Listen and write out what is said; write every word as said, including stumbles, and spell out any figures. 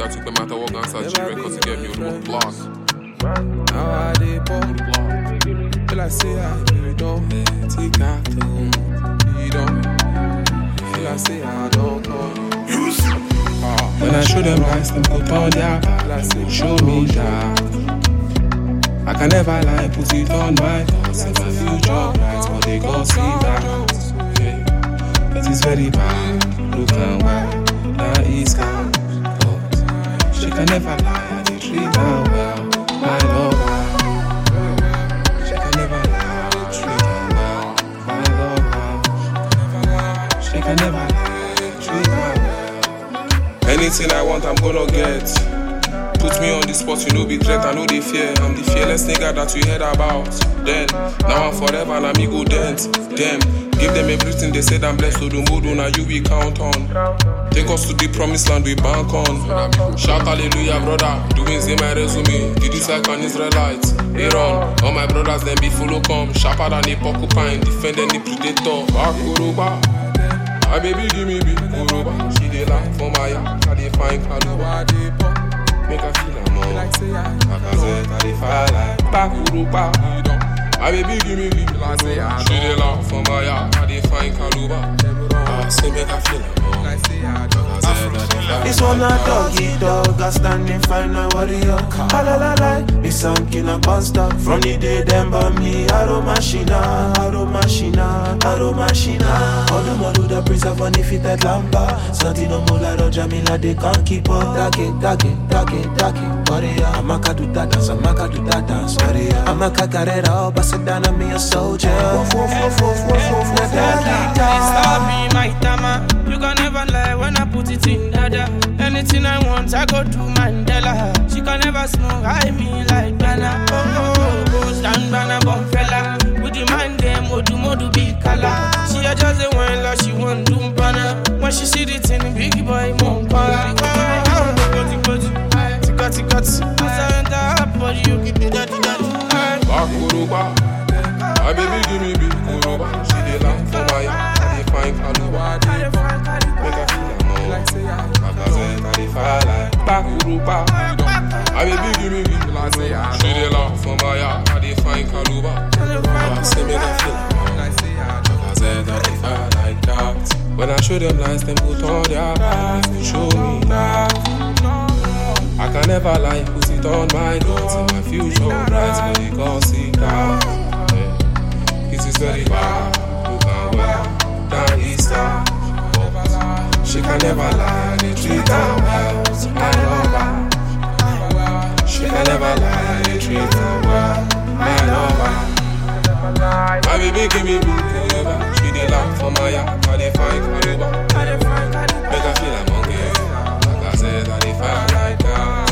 I took them out of Organza G records to get me on the block. Now I dey pop. Feel I say I really don't take after you don't. Feel I say I don't come. When I show them lies, them go turn their back. They show me that I can never lie, put it on my thoughts. In my future bright, but they gon' see that yeah. It is very bad, look and why that is calm. But she can never lie, I dey treat her well. My lover, she can never lie, I dey treat her well. My lover, she can never lie, I dey treat her well. Anything I want, I'm gonna get. Put me on the spot, you know be threat, I know they fear. I'm the fearless nigga that you heard about. Then, now I'm forever and I'm ego dent. Them, give them everything they said I'm blessed. So the mood now you we count on. Take us to the promised land we bank on. Shout hallelujah brother, doing say my resume. Did this like an Israelite? Aaron, all my brothers then be follow come. Sharper than a porcupine, defend any predator. Bakuruba. My baby give me big Kuruba. She dey laugh for my yard, I dey find Kaluba. Make her feel a more like say I Akazet, I dey fire like Bakuruba. My baby give me big Kuruba. She dey laugh for my yard, I dey find Kaluba. I say make her feel a more like say I This one a doggy dog, I standing fine, I warrior. Ah la la la, me some killer monster. From the day them by me, Aro machina, Aro machina, Aro machina. All the model the preserve on the fitted lamba. Santino Mola Jamila, they can't keep up. Dake, dake, dake, dake, warrior. Amaka do that dance, Amaka do that dance, warrior. Amaka carrera, Basadana, me a soldier. Woof, woof, woof, woof, woof, woof, woof, stop me, my tama. You can never lie when I put it in dada. Anything I want, I go to Mandela. She can never smoke, I me like Bana. Oh, oh, oh, oh, stand Bana, bomb fella. With the man, them, modu, modu, big color. She a just a one, like she want to Bana. When she see the thing, big boy, mom, para. Tika, tika, tika. As I enter her body, you give me daddy, daddy. Bakuruba. My baby give me big Kuruba. She dey laugh for my yard, I dey find Kaluba. Make her feel a more like say I Akazet, I dey fire like Bakuruba. My baby give me big Kuruba. She dey laugh for my yard, I dey find Kaluba. I say make her feel a more like say I Akazet, I dey fire like that. When I show them lies, them put on their back. They show me that I can never lie, put it on my notes. In my future bright, but they can't see that yeah. It is very bad, you can well down Easter. She can never lie, they treat her well. I love her. She can never lie, they treat her well. I love her. My baby give me big Kuruba. She dey laugh for my yard, I dey find Kaluba. Make her feel like monkey. Like I said, I dey fire like that.